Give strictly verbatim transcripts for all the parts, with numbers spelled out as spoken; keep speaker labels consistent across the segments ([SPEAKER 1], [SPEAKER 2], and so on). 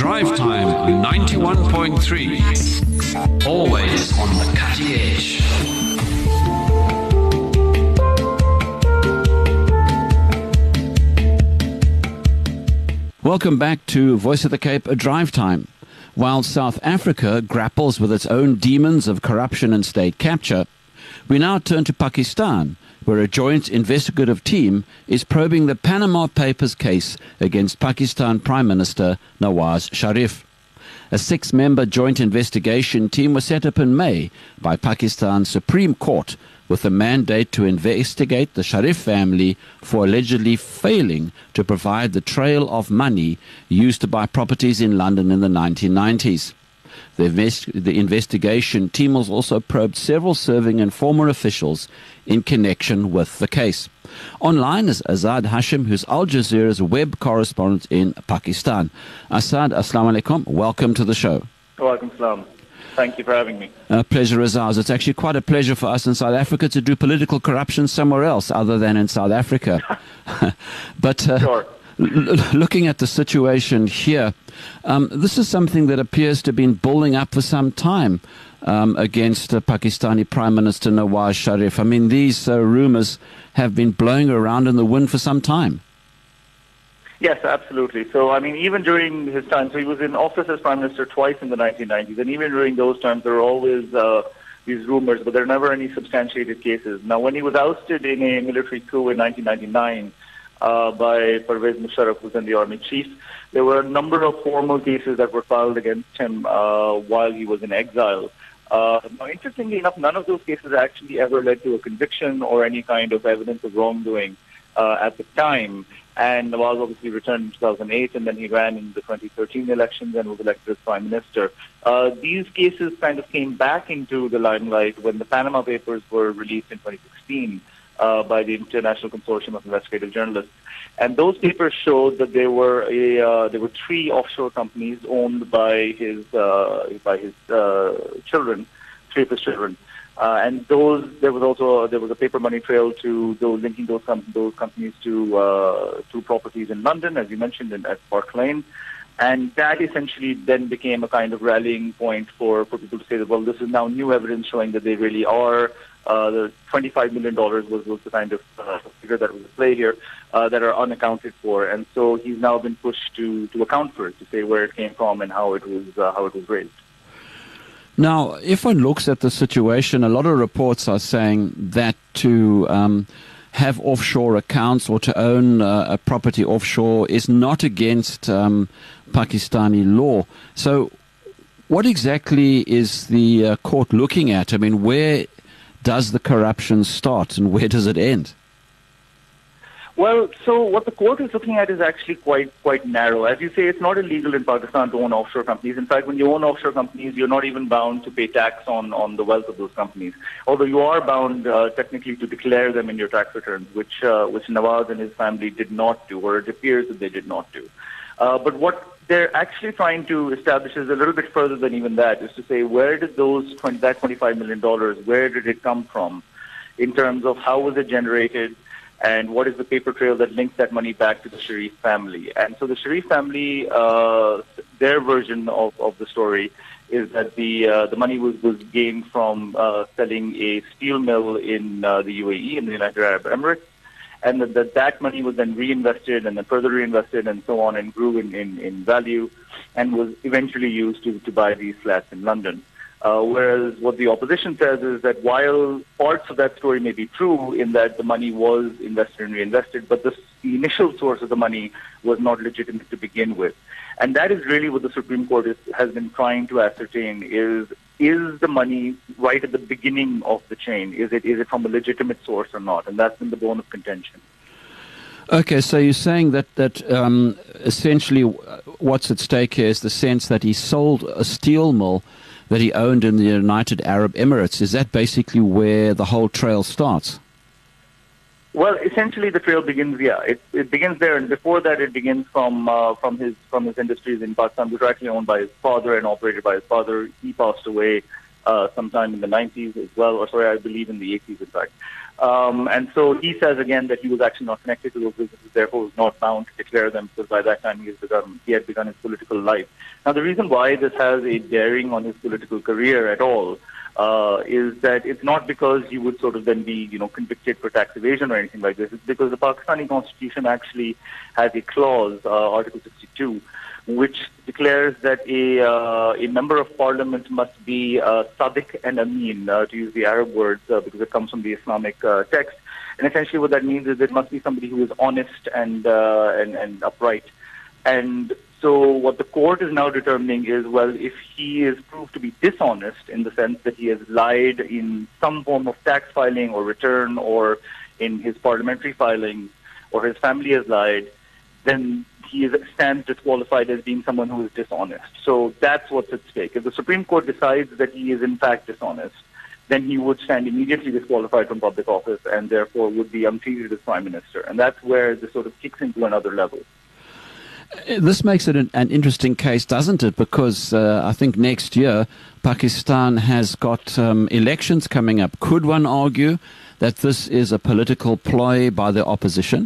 [SPEAKER 1] Drive Time ninety-one point three. Always on the cutting edge. Welcome back to Voice of the Cape, a Drive Time. While South Africa grapples with its own demons of corruption and state capture, we now turn to Pakistan, where a joint investigative team is probing the Panama Papers case against Pakistan Prime Minister Nawaz Sharif. A six-member joint investigation team was set up in May by Pakistan's Supreme Court with a mandate to investigate the Sharif family for allegedly failing to provide the trail of money used to buy properties in London in the nineteen nineties. The, invest- the investigation team has also probed several serving and former officials in connection with the case. Online is Azad Hashim, who's Al Jazeera's web correspondent in Pakistan. Azad, assalamu alaikum. Welcome to the show.
[SPEAKER 2] Walaikum salam. Thank you for having me.
[SPEAKER 1] A pleasure is ours. It's actually quite a pleasure for us in South Africa to do political corruption somewhere else other than in South Africa. but uh,
[SPEAKER 2] Sure.
[SPEAKER 1] l- looking at the situation here, um, this is something that appears to have been building up for some time um, against uh, Pakistani Prime Minister Nawaz Sharif. I mean, these uh, rumors have been blowing around in the wind for some time.
[SPEAKER 2] Yes, absolutely. So, I mean, even during his time, so he was in office as Prime Minister twice in the nineteen nineties, and even during those times, there were always uh, these rumors, but there were never any substantiated cases. Now, when he was ousted in a military coup in nineteen ninety-nine uh, by Pervez Musharraf, who was then the army chief, there were a number of formal cases that were filed against him uh, while he was in exile. Uh, now, interestingly enough, none of those cases actually ever led to a conviction or any kind of evidence of wrongdoing uh, at the time. And Nawaz obviously returned in two thousand eight, and then he ran in the twenty thirteen elections and was elected as Prime Minister. Uh, these cases kind of came back into the limelight when the Panama Papers were released in twenty sixteen uh, by the International Consortium of Investigative Journalists. And those papers showed that there were a uh, there were three offshore companies owned by his uh, by his uh, children, three of his children. Uh, and those, there was also there was a paper money trail to those linking those com- those companies to uh, to properties in London, as you mentioned, in, at Park Lane, and that essentially then became a kind of rallying point for, for people to say that, well, this is now new evidence showing that they really are. Uh, the twenty-five million dollars was, was the kind of uh, figure that was at play here uh, that are unaccounted for, and so he's now been pushed to to account for it, to say where it came from and how it was uh, how it was raised.
[SPEAKER 1] Now, if one looks at the situation, a lot of reports are saying that to um, have offshore accounts or to own uh, a property offshore is not against um, Pakistani law. So what exactly is the uh, court looking at? I mean, where does the corruption start and where does it end?
[SPEAKER 2] Well, so what the court is looking at is actually quite quite narrow. As you say, it's not illegal in Pakistan to own offshore companies. In fact, when you own offshore companies, you're not even bound to pay tax on, on the wealth of those companies. Although you are bound uh, technically to declare them in your tax returns, which uh, which Nawaz and his family did not do, or it appears that they did not do. Uh, but what they're actually trying to establish is a little bit further than even that, is to say, where did those twenty, that twenty-five million dollars, where did it come from in terms of how was it generated, and what is the paper trail that links that money back to the Sharif family? And so the Sharif family, uh, their version of, of the story is that the uh, the money was, was gained from uh, selling a steel mill in uh, the U A E, in the United Arab Emirates, and that, that that money was then reinvested and then further reinvested and so on and grew in, in, in value and was eventually used to, to buy these flats in London. Uh, whereas what the opposition says is that while parts of that story may be true in that the money was invested and reinvested, but the, the initial source of the money was not legitimate to begin with. And that is really what the Supreme Court is, has been trying to ascertain is, is the money right at the beginning of the chain? Is it is it from a legitimate source or not? And that's been the bone of contention.
[SPEAKER 1] Okay, so you're saying that, that um, essentially what's at stake here is the sense that he sold a steel mill that he owned in the United Arab Emirates. Is that basically where the whole trail starts?
[SPEAKER 2] Well, essentially, the trail begins. Yeah, it it begins there, and before that, it begins from uh, from his from his industries in Pakistan, which are actually owned by his father and operated by his father. He passed away uh, sometime in the nineties as well, or sorry, I believe in the eighties, in fact. Um, and so he says again that he was actually not connected to those businesses, therefore was not bound to declare them, because by that time he, has begun, he had begun his political life. Now, the reason why this has a bearing on his political career at all uh, is that it's not because he would sort of then be, you know, convicted for tax evasion or anything like this. It's because the Pakistani constitution actually has a clause, uh, Article sixty-two, which declares that a uh, a member of parliament must be uh, sadiq and amin, uh, to use the Arab words, uh, because it comes from the Islamic uh, text. And essentially what that means is it must be somebody who is honest and uh, and, and upright. And so what the court is now determining is, well, if he is proved to be dishonest in the sense that he has lied in some form of tax filing or return or in his parliamentary filing, or his family has lied, then he is, stands disqualified as being someone who is dishonest. So that's what's at stake. If the Supreme Court decides that he is in fact dishonest, then he would stand immediately disqualified from public office and therefore would be unseated as Prime Minister. And that's where this sort of kicks into another level.
[SPEAKER 1] This makes it an, an interesting case, doesn't it? Because uh, I think next year Pakistan has got um, elections coming up. Could one argue that this is a political ploy by the opposition?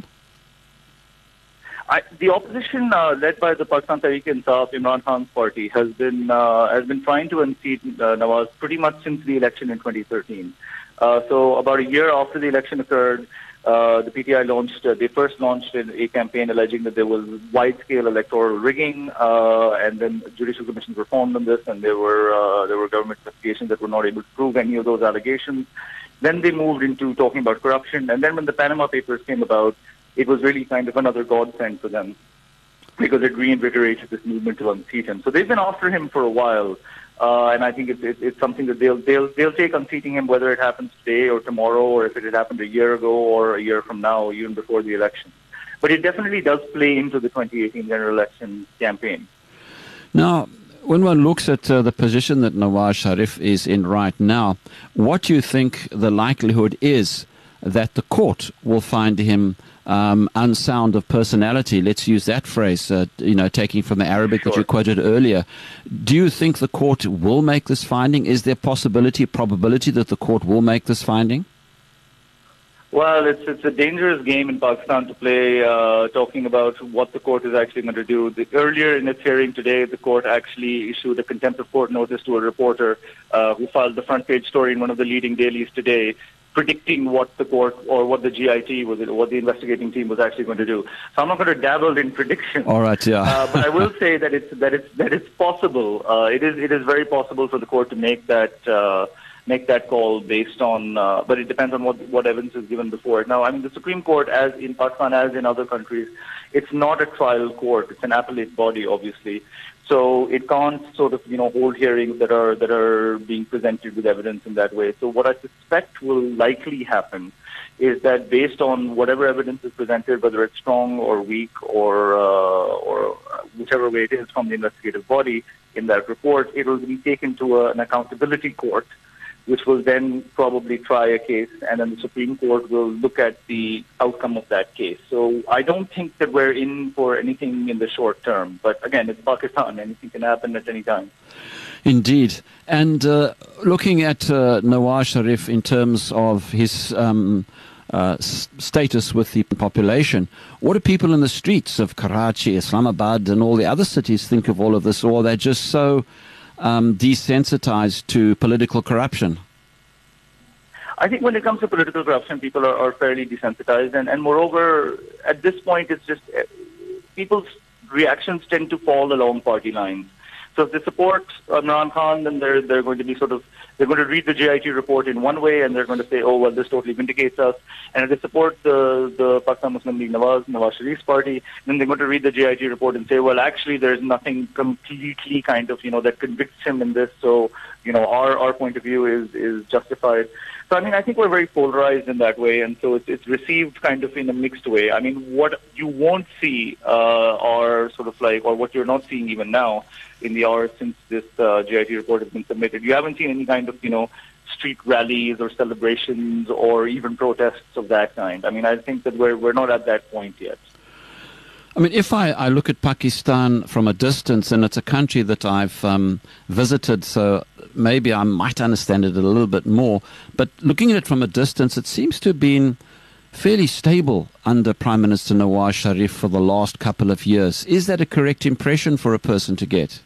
[SPEAKER 2] I, the opposition, uh, led by the Pakistan Tehreek-e-Insaf, Imran Khan's party, has been uh, has been trying to unseat uh, Nawaz pretty much since the election in twenty thirteen. Uh, so about a year after the election occurred, uh, the P T I launched, uh, they first launched a campaign alleging that there was wide-scale electoral rigging, uh, and then judicial commissions were formed on this, and there were uh, there were government investigations that were not able to prove any of those allegations. Then they moved into talking about corruption, and then when the Panama Papers came about, it was really kind of another godsend for them, because it reinvigorated this movement to unseat him. So they've been after him for a while, uh, and I think it's, it's, it's something that they'll they'll they'll take unseating him, whether it happens today or tomorrow, or if it had happened a year ago or a year from now, even before the election. But it definitely does play into the twenty eighteen general election campaign.
[SPEAKER 1] Now, when one looks at uh, the position that Nawaz Sharif is in right now, what do you think the likelihood is that the court will find him um, unsound of personality? Let's use that phrase, uh, you know, taking from the Arabic sure. that you quoted earlier. Do you think the court will make this finding? Is there possibility, probability that the court will make this finding?
[SPEAKER 2] Well, it's it's a dangerous game in Pakistan to play, uh, talking about what the court is actually going to do. The, earlier in its hearing today, the court actually issued a contempt of court notice to a reporter uh, who filed the front page story in one of the leading dailies today, predicting what the court or what the G I T was, what the investigating team was actually going to do. So I'm not going to dabble in predictions.
[SPEAKER 1] All right, yeah.
[SPEAKER 2] uh, but I will say that it's that it's that it's possible. Uh, it is it is very possible for the court to make that uh, make that call based on. Uh, but it depends on what what evidence is given before it. Now, I mean, the Supreme Court, as in Pakistan, as in other countries, it's not a trial court. It's an appellate body, obviously. So it can't sort of, you know, hold hearings that are that are being presented with evidence in that way. So what I suspect will likely happen is that based on whatever evidence is presented, whether it's strong or weak or uh, or whichever way it is from the investigative body in that report, it will be taken to a, an accountability court, which will then probably try a case, and then the Supreme Court will look at the outcome of that case. So I don't think that we're in for anything in the short term. But again, it's Pakistan. Anything can happen at any time.
[SPEAKER 1] Indeed. And uh, looking at uh, Nawaz Sharif in terms of his um, uh, s- status with the population, what do people in the streets of Karachi, Islamabad, and all the other cities think of all of this? Or are they just so Um, desensitized to political corruption?
[SPEAKER 2] I think when it comes to political corruption, people are, are fairly desensitized. And, and moreover, at this point, it's just uh, people's reactions tend to fall along party lines. So if they support Imran Khan, then they're, they're going to be sort of, they're going to read the J I T report in one way, and they're going to say, oh, well, this totally vindicates us. And if they support the, the Pakistan Muslim League Nawaz, Nawaz Sharif's party, then they're going to read the J I T report and say, well, actually, there's nothing completely kind of, you know, that convicts him in this. So, you know, our, our point of view is, is justified. So, I mean, I think we're very polarized in that way, and so it's, it's received kind of in a mixed way. I mean, what you won't see uh, are sort of like, or what you're not seeing even now in the hours since this uh, J I T report has been submitted, you haven't seen any kind of, you know, street rallies or celebrations or even protests of that kind. I mean, I think that we're we're not at that point yet.
[SPEAKER 1] I mean, if I, I look at Pakistan from a distance, and it's a country that I've um, visited, so maybe I might understand it a little bit more, but looking at it from a distance, it seems to have been fairly stable under Prime Minister Nawaz Sharif for the last couple of years. Is that a correct impression for a person to get?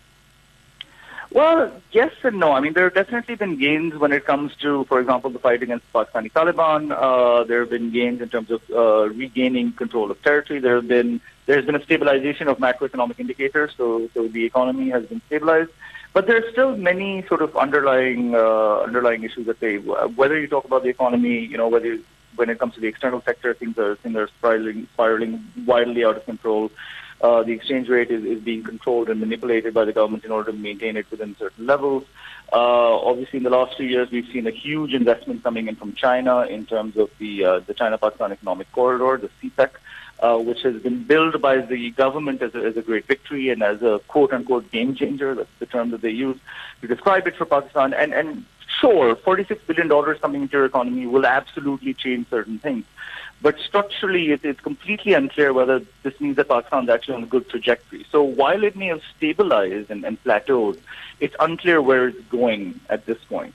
[SPEAKER 2] Well, yes and no. I mean, there have definitely been gains when it comes to, for example, the fight against the Pakistani Taliban. Uh, there have been gains in terms of uh, regaining control of territory. There have been there's been a stabilization of macroeconomic indicators, so so the economy has been stabilized. But there are still many sort of underlying uh, underlying issues that they. Whether you talk about the economy, you know, whether when it comes to the external sector, things are things are spiraling spiraling wildly out of control. Uh, the exchange rate is, is being controlled and manipulated by the government in order to maintain it within certain levels. Uh, obviously, in the last few years, we've seen a huge investment coming in from China in terms of the uh, the China-Pakistan Economic Corridor, the C PEC, uh, which has been billed by the government as a, as a great victory and as a quote-unquote game changer. That's the term that they use to describe it for Pakistan. And, and sure, forty-six billion dollars coming into your economy will absolutely change certain things. But structurally, it, it's completely unclear whether this means that Pakistan is actually on a good trajectory. So while it may have stabilized and, and plateaued, it's unclear where it's going at this point.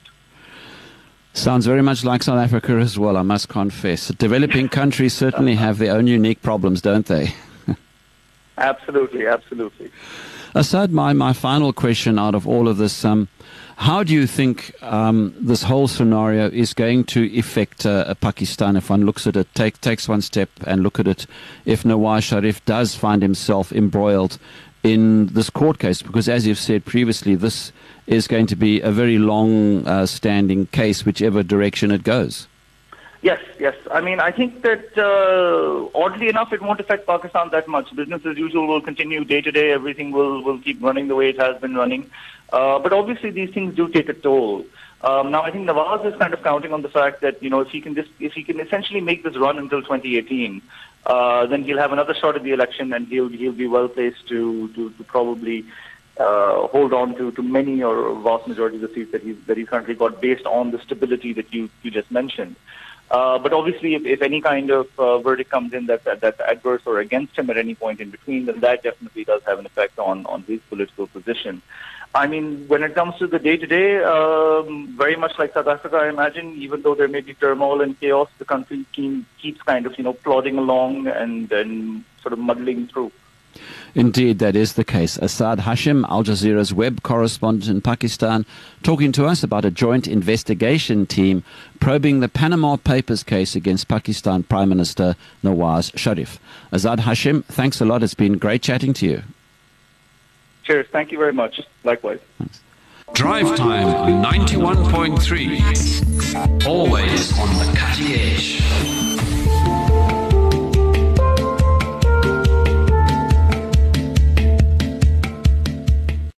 [SPEAKER 1] Sounds very much like South Africa as well, I must confess. Developing countries certainly have their own unique problems, don't they?
[SPEAKER 2] Absolutely, absolutely.
[SPEAKER 1] Asad, my, my final question out of all of this, um, how do you think um, this whole scenario is going to affect uh, Pakistan if one looks at it, take, takes one step and look at it, if Nawaz Sharif does find himself embroiled in this court case? Because as you've said previously, this is going to be a very long-standing uh, case, whichever direction it goes.
[SPEAKER 2] Yes, yes. I mean, I think that, uh, oddly enough, it won't affect Pakistan that much. Business as usual will continue day to day. Everything will, will keep running the way it has been running. Uh, but obviously, these things do take a toll. Um, now, I think Nawaz is kind of counting on the fact that, you know, if he can just, if he can essentially make this run until twenty eighteen, uh, then he'll have another shot at the election, and he'll he'll be well placed to to, to probably uh, hold on to, to many or vast majority of the seats that he's that he's currently got, based on the stability that you you just mentioned. Uh, but obviously, if, if any kind of uh, verdict comes in that, that that's adverse or against him at any point in between, then that definitely does have an effect on, on his political position. I mean, when it comes to the day-to-day, um, very much like South Africa, I imagine, even though there may be turmoil and chaos, the country keep, keeps kind of, you know, plodding along and, and sort of muddling through.
[SPEAKER 1] Indeed, that is the case. Asad Hashim, Al Jazeera's web correspondent in Pakistan, talking to us about a joint investigation team probing the Panama Papers case against Pakistan Prime Minister Nawaz Sharif. Asad Hashim, thanks a lot. It's been great chatting to you.
[SPEAKER 2] Cheers. Thank you very much. Likewise.
[SPEAKER 1] Thanks.
[SPEAKER 3] Drive Time ninety-one point three. Always on the cutting edge.